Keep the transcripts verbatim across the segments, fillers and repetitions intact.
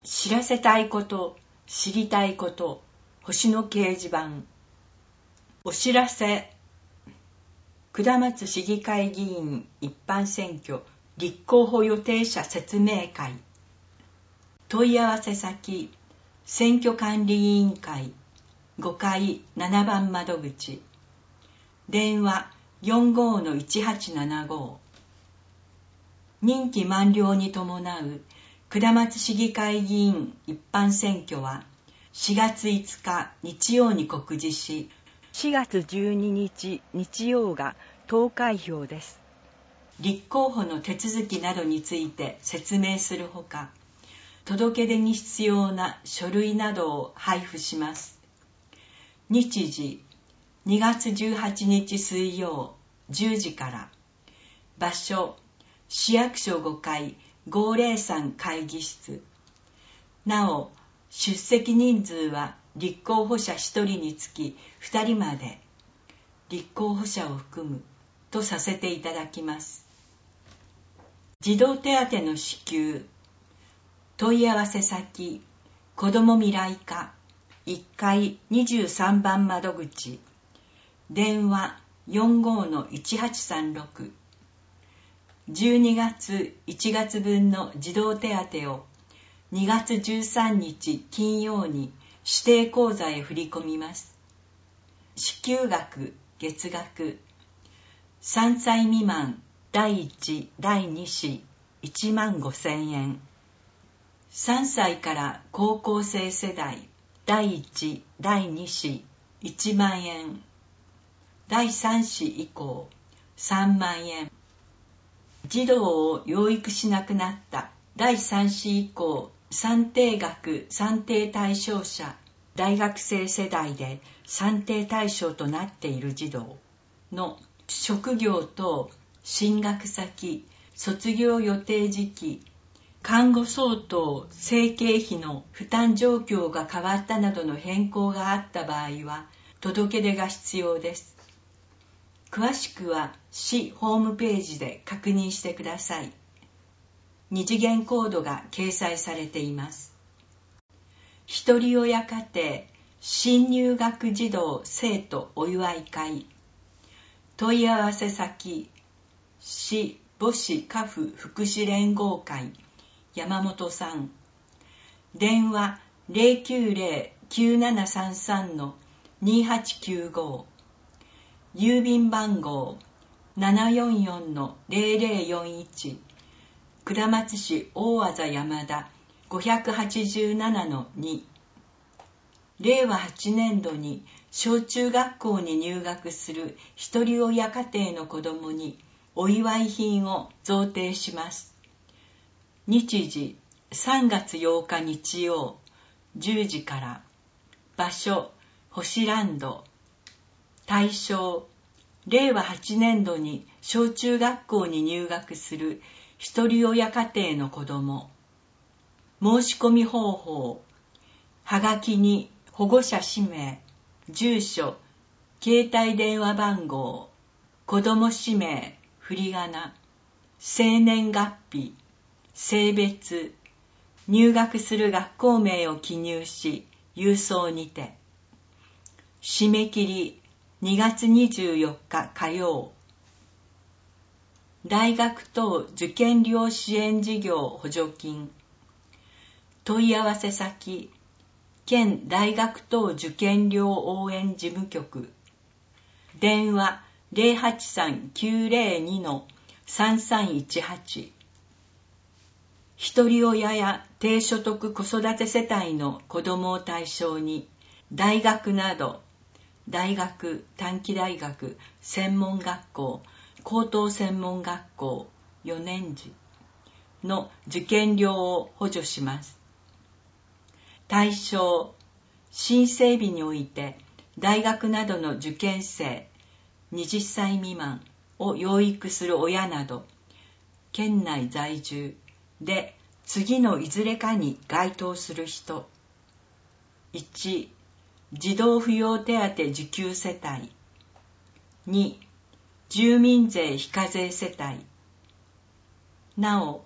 知らせたいこと、知りたいこと、星の掲示板。お知らせ。下松市議会議員一般選挙立候補予定者説明会。問い合わせ先、選挙管理委員会ごかいななばん窓口。電話 よんごーのいちはちななご。任期満了に伴う下松市議会議員一般選挙はしがついつか日曜に告示し、しがつじゅうににち日曜が投開票です。立候補の手続きなどについて説明するほか、届け出に必要な書類などを配布します。日時にがつじゅうはちにち水曜じゅうじから。場所市役所ごかいごーぜろさん会議室。なお、出席人数は立候補者ひとりにつきふたりまで、立候補者を含むとさせていただきます。児童手当の支給。問い合わせ先、子ども未来課いっかいにじゅうさんばん窓口。電話 よんごーのいちはちさんろく。じゅうにがついちがつぶんの児童手当をにがつじゅうさんにち金曜に指定口座へ振り込みます。支給額、月額。さんさい未満だいいち、だいに子いちまんごせんえん。さんさいから高校生世代だいいち、だいに子いちまんえん。だいさん子以降さんまんえん。児童を養育しなくなっただいさん子以降算定額算定対象者大学生世代で算定対象となっている児童の職業等進学先卒業予定時期看護相当生計費の負担状況が変わったなどの変更があった場合は届け出が必要です。詳しくは市ホームページで確認してください。二次元コードが掲載されています。ひとり親家庭新入学児童生徒お祝い会。問い合わせ先、市母子家父福祉連合会山本さん。電話 ゼロきゅうゼロ きゅうななさんさん のにはちきゅうご。郵便番号 ななよんよん のゼロゼロよんいち。下松市大字山田 ごひゃくはちじゅうななのに。れいわはちねんどに小中学校に入学する一人親家庭の子どもにお祝い品を贈呈します。日時さんがつようか日曜じゅうじから。場所星ランド。対象れいわはちねんどに小中学校に入学する一人親家庭の子ども。申し込み方法。はがきに保護者氏名、住所、携帯電話番号、子ども氏名、振り仮名、生年月日、性別、入学する学校名を記入し、郵送にて。締め切りにがつにじゅうよっか火曜。大学等受験料支援事業補助金。問い合わせ先、県大学等受験料応援事務局。電話 ゼロはちさん きゅうゼロに のさんさんいちはち。一人親や低所得子育て世帯の子どもを対象に、大学など、大学、短期大学、専門学校、高等専門学校よねんじの受験料を補助します。対象、申請日において大学などの受験生はたち未満を養育する親など、県内在住で次のいずれかに該当する人。いち、児童扶養手当受給世帯。に、住民税非課税世帯。なお、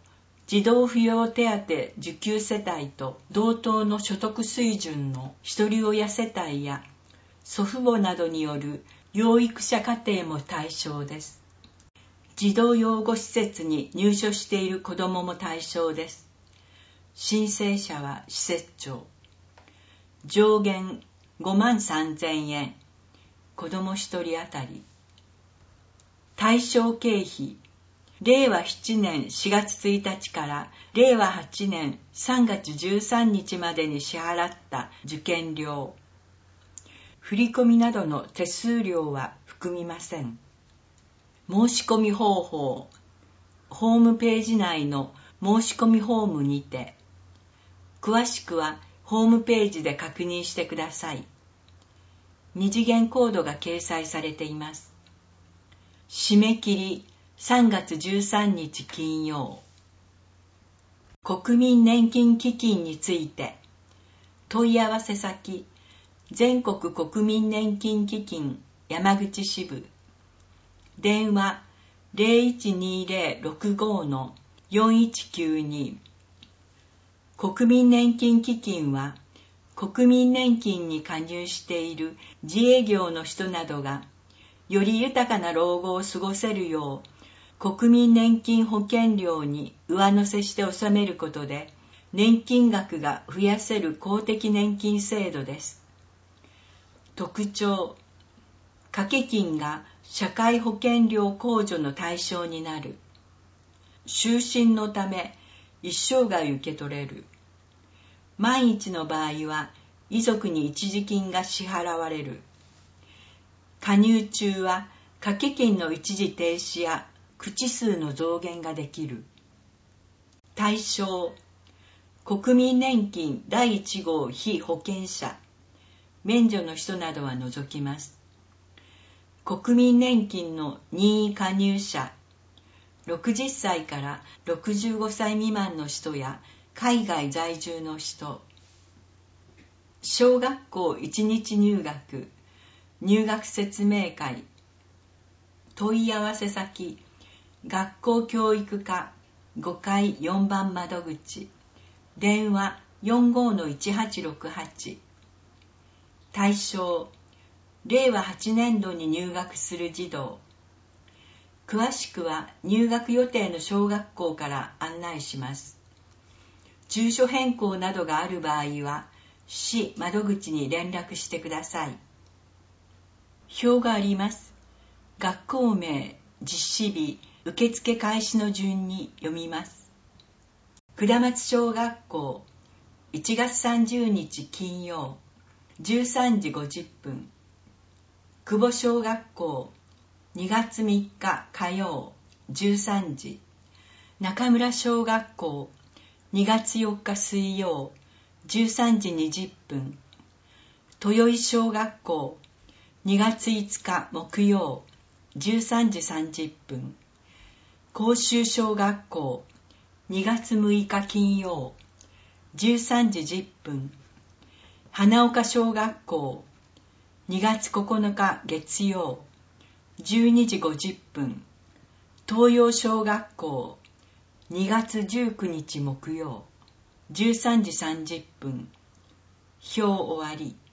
児童扶養手当受給世帯と同等の所得水準の一人親世帯や祖父母などによる養育者家庭も対象です。児童養護施設に入所している子どもも対象です。申請者は施設長。上限ごまんさんぜんえん、子どもひとり当たり。対象経費、れいわななねんしがつついたちかられいわはちねんさんがつじゅうさんにちまでに支払った受験料。振込などの手数料は含みません。申し込み方法、ホームページ内の申し込みフォームにて、詳しくはホームページで確認してください。二次元コードが掲載されています。締め切りさんがつじゅうさんにち金曜。国民年金基金について、問い合わせ先、全国国民年金基金山口支部、電話 ゼロいちにゼロろくご のよんいちきゅうに。国民年金基金は国民年金に加入している自営業の人などがより豊かな老後を過ごせるよう国民年金保険料に上乗せして納めることで年金額が増やせる公的年金制度です。特徴、掛け金が社会保険料控除の対象になる。就寝のため一生涯受け取れる。万一の場合は遺族に一時金が支払われる。加入中は掛け金の一時停止や口数の増減ができる。対象、国民年金だいいちごう被保険者、免除の人などは除きます。国民年金の任意加入者、ろくじゅっさいからろくじゅうごさい未満の人や海外在住の人。小学校いちにち入学、入学説明会。問い合わせ先、学校教育課ごかいよんばん窓口。電話 よんごーのいちはちろくはち。対象、れいわはちねんどに入学する児童。詳しくは入学予定の小学校から案内します。住所変更などがある場合は、市窓口に連絡してください。表があります。学校名、実施日、受付開始の順に読みます。下松小学校、いちがつさんじゅうにち金曜、じゅうさんじごじゅっぷん。久保小学校、にがつみっか火曜、じゅうさんじ。中村小学校、にがつよっか水曜、じゅうさんじにじゅっぷん。豊井小学校、にがついつか木曜、じゅうさんじさんじゅっぷん。甲州小学校、にがつむいか金曜、じゅうさんじじゅっぷん。花岡小学校、にがつここのか月曜、じゅうにじごじゅっぷん。東洋小学校、にがつじゅうくにち木曜、じゅうさんじさんじゅっぷん。表終わり。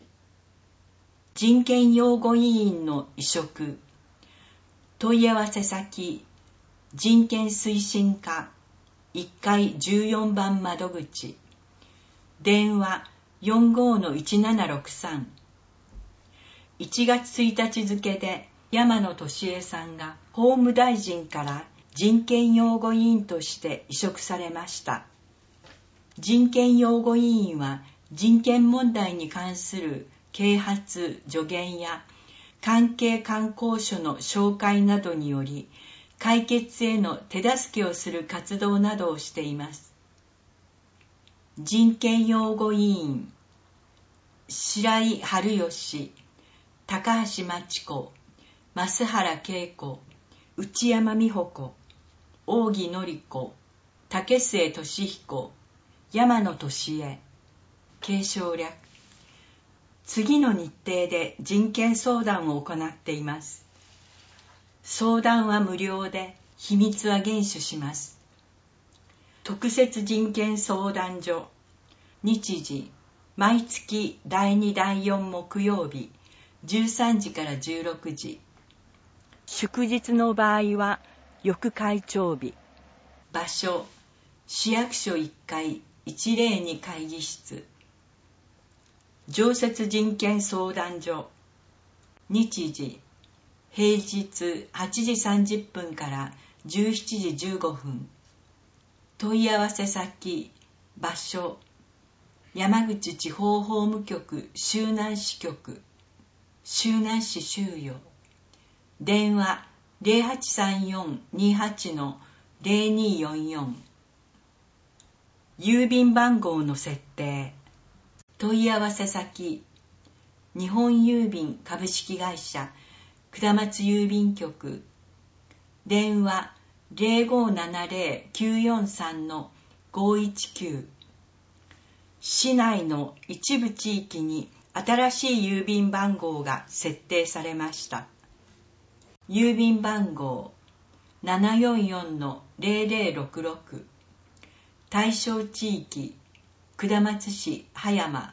人権擁護委員の委嘱。問い合わせ先、人権推進課いっかいじゅうよんばん窓口。電話 よんごーのいちななろくさん。いちがつついたち付で山野俊恵さんが法務大臣から人権擁護委員として委嘱されました。人権擁護委員は人権問題に関する啓発・助言や関係官公書の紹介などにより解決への手助けをする活動などをしています。人権擁護委員、白井春吉、高橋真知子、増原恵子、内山美穂子、大木典子、竹末俊彦、山野俊恵。継承略。次の日程で人権相談を行っています。相談は無料で、秘密は厳守します。 特設人権相談所。日時、毎月だいにだいよん木曜日、じゅうさんじからじゅうろくじ。祝日の場合は、翌会長日。場所、市役所いっかいいちまるに会議室。常設人権相談所。日時、平日はちじさんじゅっぷんからじゅうしちじじゅうごふん。問い合わせ先、場所、山口地方法務局周南支局、周南市収容。電話 ゼロはちさんよんにはちのゼロによんよん。郵便番号の設定。問い合わせ先、日本郵便株式会社下松郵便局。電話 ゼロごななゼロきゅうよんさんのごいちきゅう。市内の一部地域に新しい郵便番号が設定されました。郵便番号 ななよんよんのゼロゼロろくろく。対象地域、下松市葉山。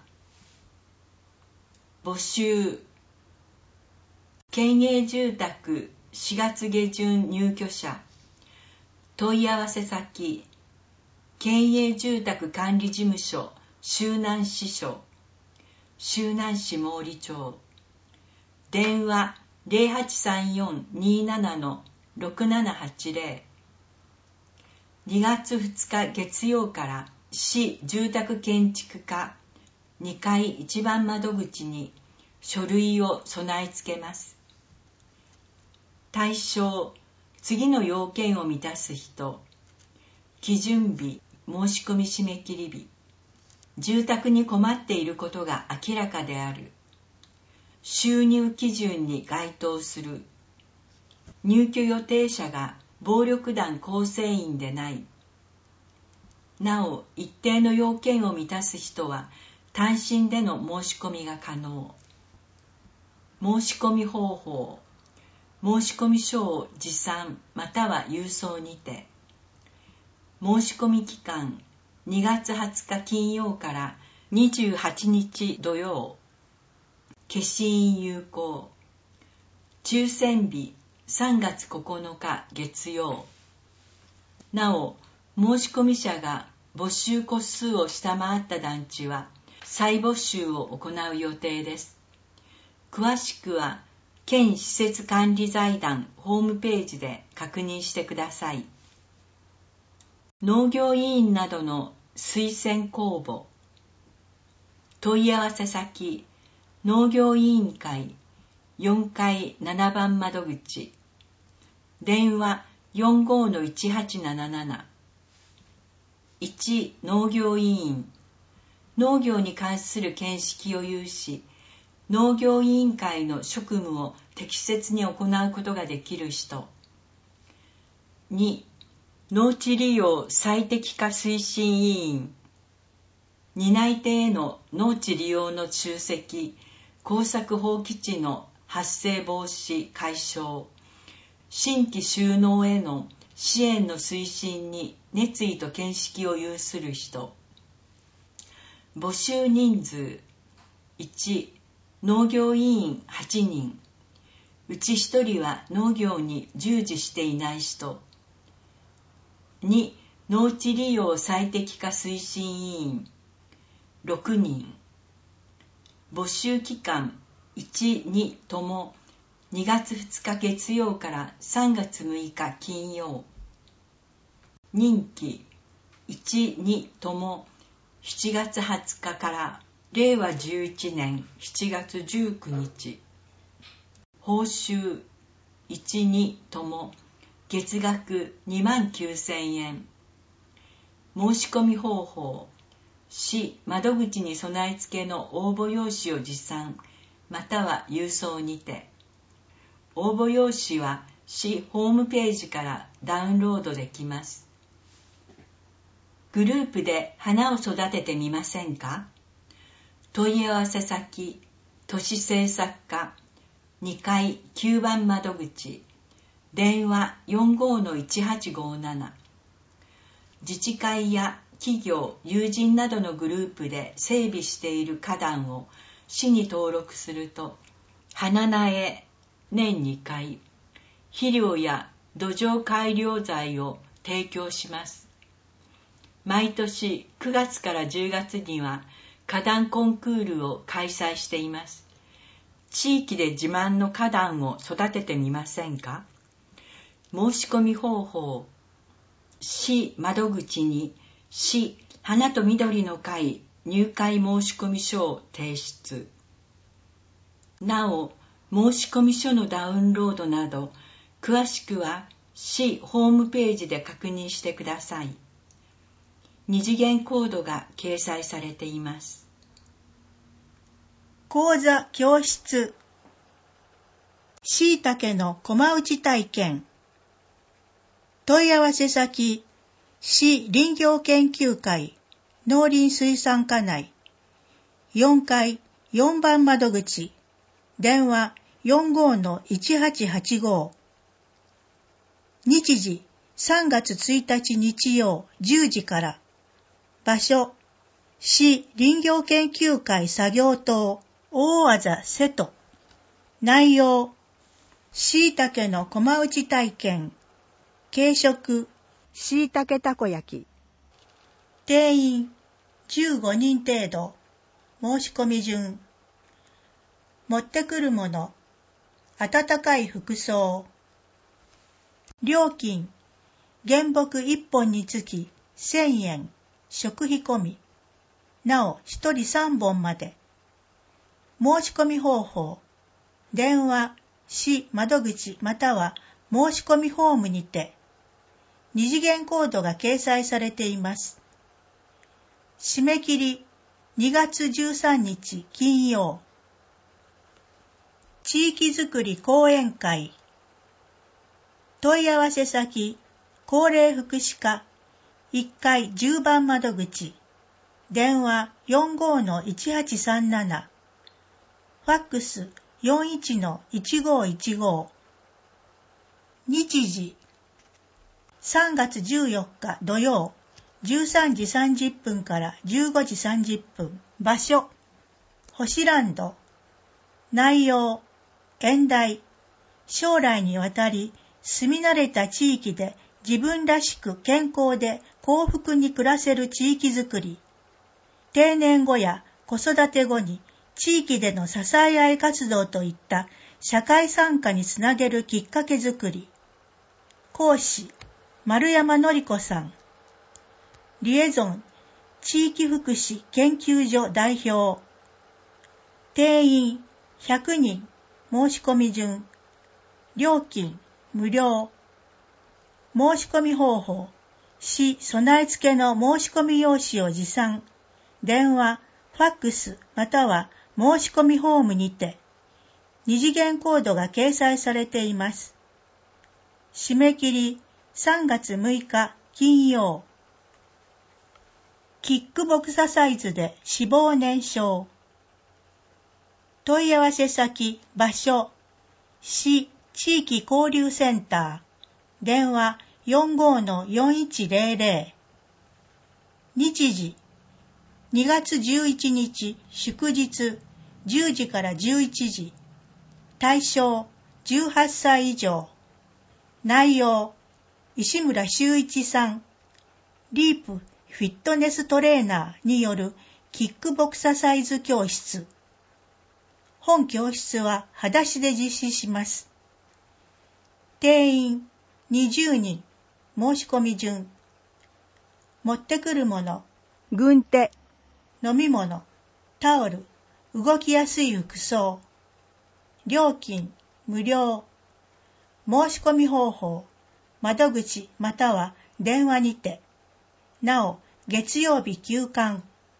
募集、県営住宅しがつ下旬入居者。問い合わせ先、県営住宅管理事務所周南支所、周南市毛利町。電話 ゼロはちさんよんにななのろくななはちゼロ。にがつふつか月曜から市住宅建築課にかい一番窓口に書類を備え付けます。対象、次の要件を満たす人。基準日、申し込み締め切り日。住宅に困っていることが明らかである。収入基準に該当する。入居予定者が暴力団構成員でない。なお、一定の要件を満たす人は単身での申し込みが可能。申し込み方法。申し込み書を持参または郵送にて。申し込み期間にがつはつか金曜からにじゅうはちにち土曜。消印有効。抽選日さんがつここのか月曜。なお、申し込み者が募集個数を下回った団地は再募集を行う予定です。詳しくは県施設管理財団ホームページで確認してください。農業委員などの推薦公募。問い合わせ先、農業委員会よんかいななばん窓口。電話 よんごのいちはちなななな。いち農業委員。農業に関する見識を有し、農業委員会の職務を適切に行うことができる人。に農地利用最適化推進委員。担い手への農地利用の集積、耕作放棄地の発生防止解消、新規就農への支援の推進に熱意と見識を有する人。募集人数。いち農業委員はちにん。うちひとりは農業に従事していない人。に農地利用最適化推進委員ろくにん。募集期間いち、にともにがつふつか月曜からさんがつむいか金曜。任期いち、にともしちがつはつかかられいわじゅういちねんしちがつじゅうくにち。報酬いち、にとも月額にまんきゅうせんえん。申し込み方法。市窓口に備え付けの応募用紙を持参または郵送にて。応募用紙は市ホームページからダウンロードできます。グループで花を育ててみませんか？問い合わせ先、都市政策課にかいきゅうばん窓口。電話 よんごのいちはちごなな。 自治会や企業、友人などのグループで整備している花壇を市に登録すると、花苗年にかい、肥料や土壌改良材を提供します。毎年くがつからじゅうがつには花壇コンクールを開催しています。地域で自慢の花壇を育ててみませんか？申し込み方法、市窓口に市花と緑の会入会申込書を提出。なお、申込書のダウンロードなど、詳しくは市ホームページで確認してください。二次元コードが掲載されています。 講座教室。しいたけの駒打ち体験。問い合わせ先、市林業研究会農林水産課内よんかいよんばん窓口、電話 よんごーのいちはちはちご。日時さんがつついたち日曜じゅうじから。場所、市林業研究会作業棟大技瀬戸。内容、しいたけの駒打ち体験。軽食、しいたけたこ焼き。定員じゅうごにん程度。申し込み順。持ってくるもの、暖かい服装。料金、原木いっぽんにつきせんえん、食費込み。なおひとりさんぼんまで。申し込み方法、電話、市窓口または申し込みフォームにて。二次元コードが掲載されています。締め切りにがつじゅうさんにち金曜。地域づくり講演会。問い合わせ先、高齢福祉課いっかいじゅうばん窓口、電話 よんごーのいちはちさんなな、ファックス よんいちのいちごーいちごー。日時さんがつじゅうよっか土曜じゅうさんじさんじゅっぷんからじゅうごじさんじゅっぷん。場所、星ランド。内容、演題、将来にわたり住み慣れた地域で自分らしく健康で幸福に暮らせる地域づくり。定年後や子育て後に地域での支え合い活動といった社会参加につなげるきっかけづくり。講師、丸山典子さん。リエゾン、地域福祉研究所代表。定員ひゃくにん、申し込み順。料金、無料。申し込み方法、市備え付けの申し込み用紙を持参。電話、ファックスまたは申し込みフォームにて。二次元コードが掲載されています。締め切りさんがつむいか金曜。キックボクササイズで脂肪燃焼。問い合わせ先、場所、市地域交流センター、電話 よんごーのよんいちぜろぜろ。日時にがつじゅういちにち祝日じゅうじからじゅういちじ。対象じゅうはっさい以上。内容、石村修一さん、リープフィットネストレーナーによるキックボクササイズ教室。本教室は裸足で実施します。定員にじゅうにん、申し込み順。持ってくるもの、軍手、飲み物、タオル、動きやすい服装。料金、無料。申し込み方法、窓口または電話にて。なお、月曜日休館。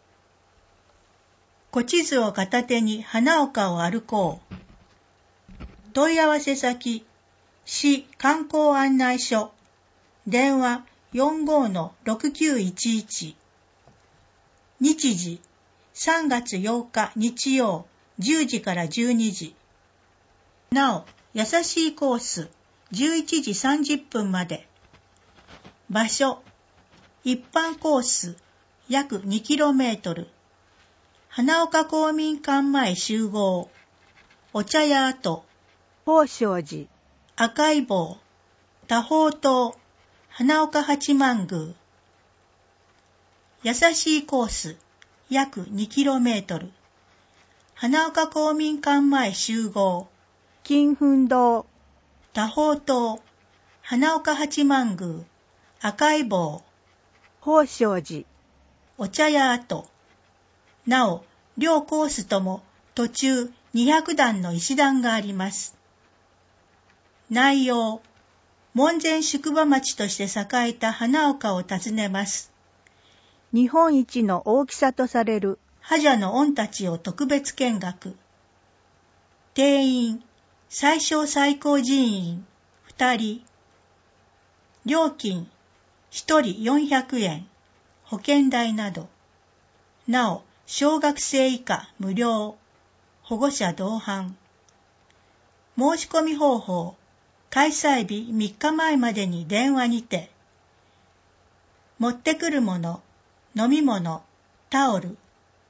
小地図を片手に花岡を歩こう。問い合わせ先、市観光案内所。電話 よんごーのろくきゅういちいち。日時さんがつようか日曜じゅうじからじゅうにじ。なお、優しいコースじゅういちじさんじゅっぷんまで。場所、 一般コース約 にキロメートル、花岡公民館前集合、お茶屋跡、 宝生寺、 赤い坊、多宝塔、花岡八幡宮。優しいコース約 にキロメートル、花岡公民館前集合、 金粉堂、 多宝塔、花岡八幡宮、赤い坊、 宝生寺、 お茶屋跡。なお、両コースとも途中にひゃくだんの石段があります。内容、門前宿場町として栄えた花岡を訪ねます。 日本一の大きさとされる覇者の御たちを特別見学。定員、最小最高人員ふたり。料金、ひとりよんひゃくえん、保険代など。なお、小学生以下無料、保護者同伴。申し込み方法、開催日みっかまえまでに電話にて。持ってくるもの、飲み物、タオル。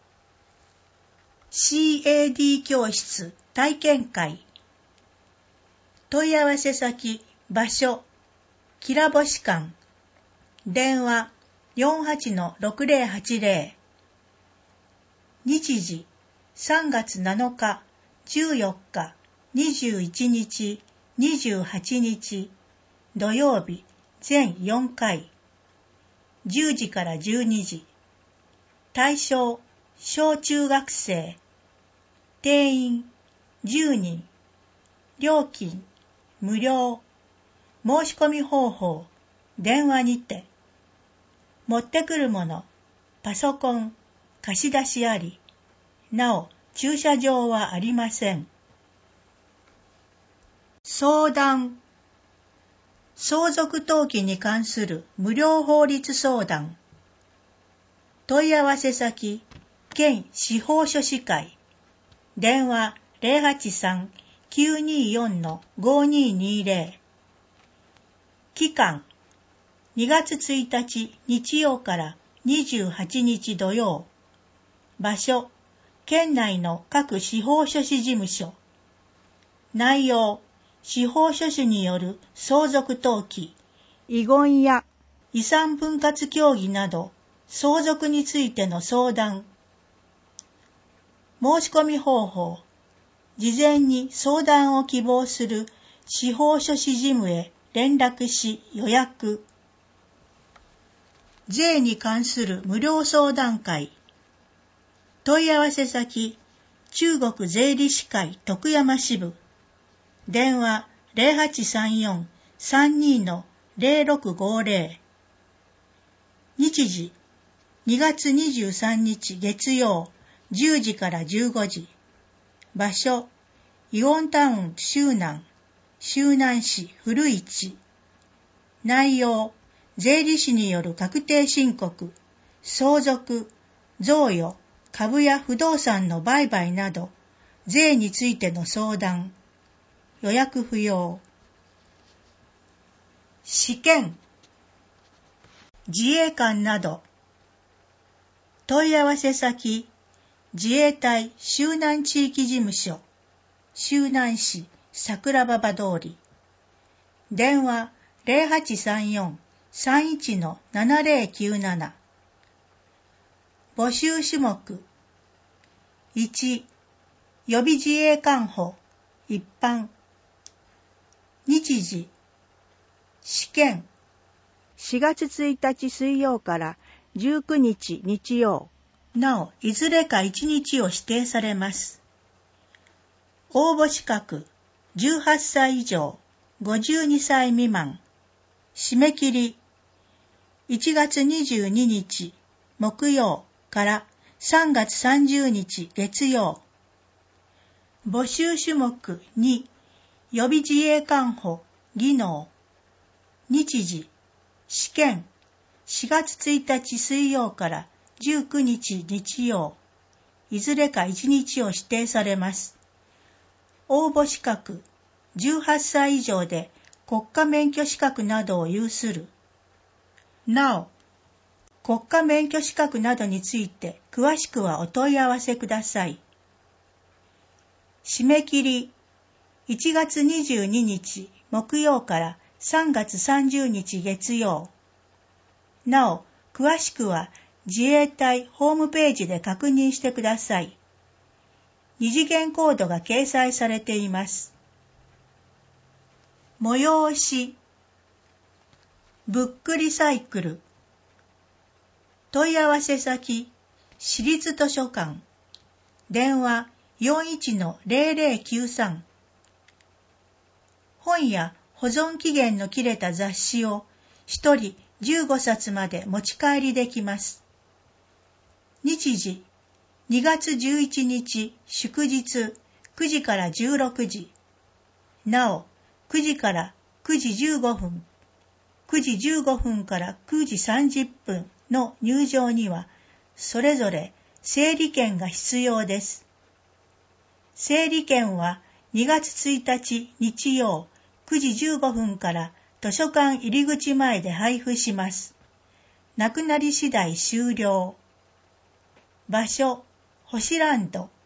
シーエーディー 教室体験会。問い合わせ先、場所、きらぼし館。電話 よんはちのろくぜろはちぜろ。日時、さんがつなのか、じゅうよっか、にじゅういちにち、にじゅうはちにち、土曜日、全よんかい。じゅうじからじゅうにじ。対象、小中学生。定員、じゅうにん。料金、無料。申し込み方法、電話にて。持ってくるもの、パソコン、貸し出しあり。なお、駐車場はありません。相談。相続登記に関する無料法律相談。問い合わせ先、県司法書士会。電話 ゼロはちさん きゅうによん ごににぜろ。期間、にがつついたち日曜からにじゅうはちにち土曜。場所、県内の各司法書士事務所。内容、司法書士による相続登記、 遺言や遺産分割協議など、相続についての相談。申し込み方法、事前に相談を希望する司法書士事務へ連絡し予約。税に関する無料相談会。問い合わせ先、中国税理士会徳山支部。電話 ゼロはちさんよん さんにのゼロろくごぜろ。日時、にがつにじゅうさんにち月曜、じゅうじからじゅうごじ。場所、イオンタウン周南、周南市古市。内容、税理士による確定申告、相続、贈与、株や不動産の売買など、税についての相談。予約不要。試験、自衛官など。問い合わせ先、自衛隊周南地域事務所、周南市桜馬場通り。電話 ゼロはちさんよん さんいちのななぜろきゅうなな。募集種目。いち、予備自衛官補、一般。日時、試験。 しがつついたち水曜からじゅうくにち日曜。 なお、いずれかいちにちを指定されます。応募資格、じゅうはっさい以上、ごじゅうにさい未満。締め切り、いちがつにじゅうににち木曜からさんがつさんじゅうにち月曜。募集種目に、予備自衛官補、技能。日時、試験、しがつついたち水曜からじゅうくにち日曜。いずれかいちにちを指定されます。応募資格、じゅうはっさい以上で国家免許資格などを有する。なお、 国家免許資格などについて詳しくはお問い合わせください。締め切りいちがつにじゅうににち木曜からさんがつさんじゅうにち月曜。なお、詳しくは自衛隊ホームページで確認してください。二次元コードが掲載されています。催しブックリサイクル。問い合わせ先私立図書館。電話 よんいちのゼロゼロきゅうさん。本や保存期限の切れた雑誌をひとりじゅうごさつまで持ち帰りできます。日時にがつじゅういちにち祝日くじからじゅうろくじ。なおくじからくじじゅうごふん、くじじゅうごふんからくじさんじゅっぷんの入場にはそれぞれ整理券が必要です。整理券はにがつついたち日曜くじじゅうごふんから図書館入り口前で配布します。なくなり次第終了。場所、星ランド。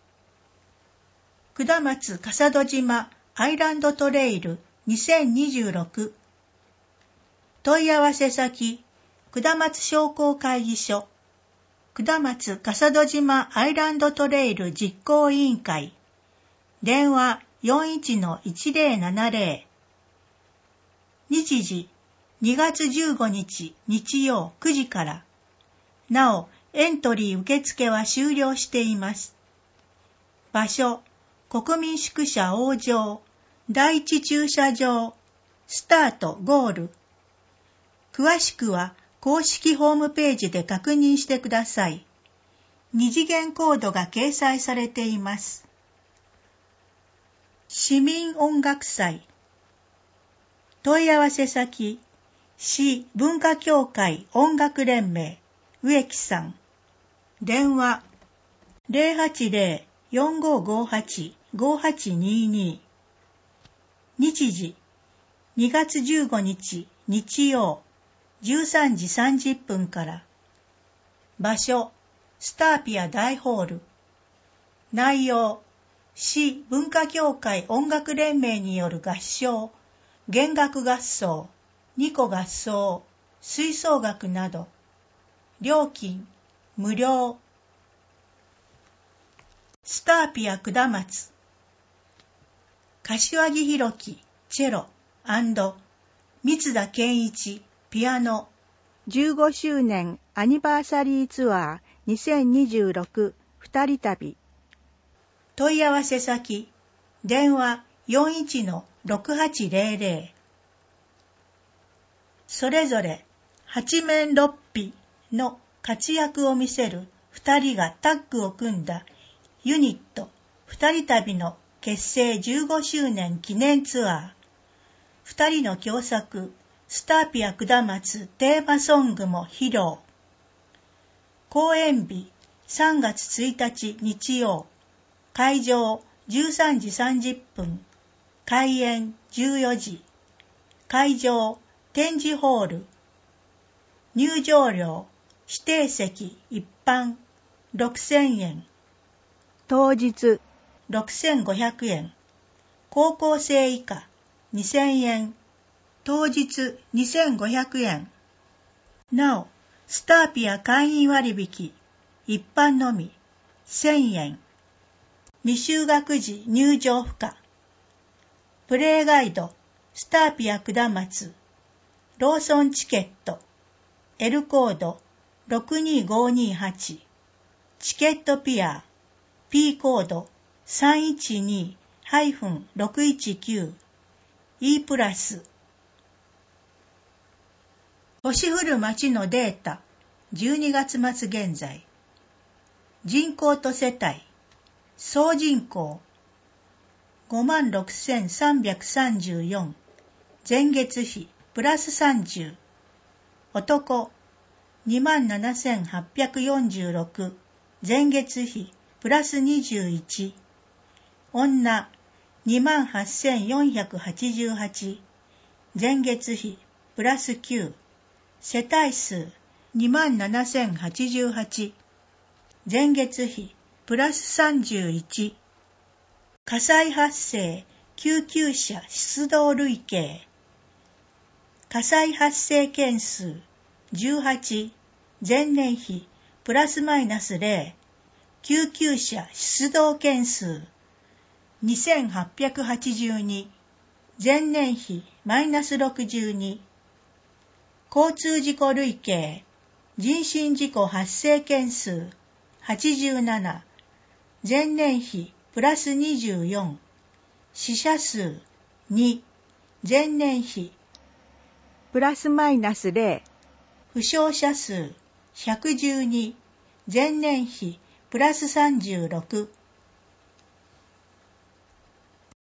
下松笠戸島アイランドトレイルにせんにじゅうろく。問い合わせ先、下松商工会議所、下松笠戸島アイランドトレイル実行委員会、電話 よんいちのいちゼロななゼロ。日時、にがつじゅうごにち日曜くじから。なお、エントリー受付は終了しています。場所、国民宿舎大場、第一駐車場、スタート、ゴール。詳しくは公式ホームページで確認してください。二次元コードが掲載されています。市民音楽祭。問い合わせ先、市文化協会音楽連盟、植木さん。電話、ゼロはちゼロ よんごごはち ごはちにに。日時、にがつじゅうごにち日曜、じゅうさんじさんじゅっぷんから。場所、スターピア大ホール。内容、市文化協会音楽連盟による合唱、弦楽合奏、二胡合奏、吹奏楽など。料金、無料。スターピア下松。柏木弘樹、チェロ、三田健一、ピアノ。 じゅうごしゅうねんアニバーサリーツアーにせんにじゅうろく二人旅。 問い合わせ先、電話 よんいちのろくはちゼロゼロ。それぞれ八面六臂の活躍を見せる二人がタッグを組んだユニット二人旅の結成じゅうごしゅうねん記念ツアー。二人の共作スターピア下松テーマソングも披露。公演日さんがつついたち日曜。会場じゅうさんじさんじゅっぷん。開演じゅうよじ。会場展示ホール。入場料指定席一般ろくせんえん。 当日ろくせんごひゃくえん。高校生以下にせんえん。当日にせんごひゃくえん。なお、スターピア会員割引、一般のみせんえん。未就学児入場不可。プレイガイド、スターピア下松、ローソンチケット、L コードろくにごにはち、チケットピア、P コードさんいちにろくいちきゅう、E プラス。星降る町のデータ、じゅうにがつまつ現在。人口と世帯、総人口、ごまんろくせんさんびゃくさんじゅうよん、前月比、プラスさんじゅう。男、にまんななせんはっぴゃくよんじゅうろく、前月比、プラスにじゅういち。女、にまんはっせんよんひゃくはちじゅうはち、前月比、プラスきゅう。世帯数にまんななせんはちじゅうはち、前月比プラスさんじゅういち、火災発生救急車出動累計、火災発生件数じゅうはち、前年比プラスマイナスゼロ、救急車出動件数にせんはっぴゃくはちじゅうに、前年比マイナスろくじゅうに、交通事故累計人身事故発生件数はちじゅうなな、前年比プラスにじゅうよん、死者数に、前年比プラスマイナスゼロ、 負傷者数ひゃくじゅうに、前年比プラスさんじゅうろく、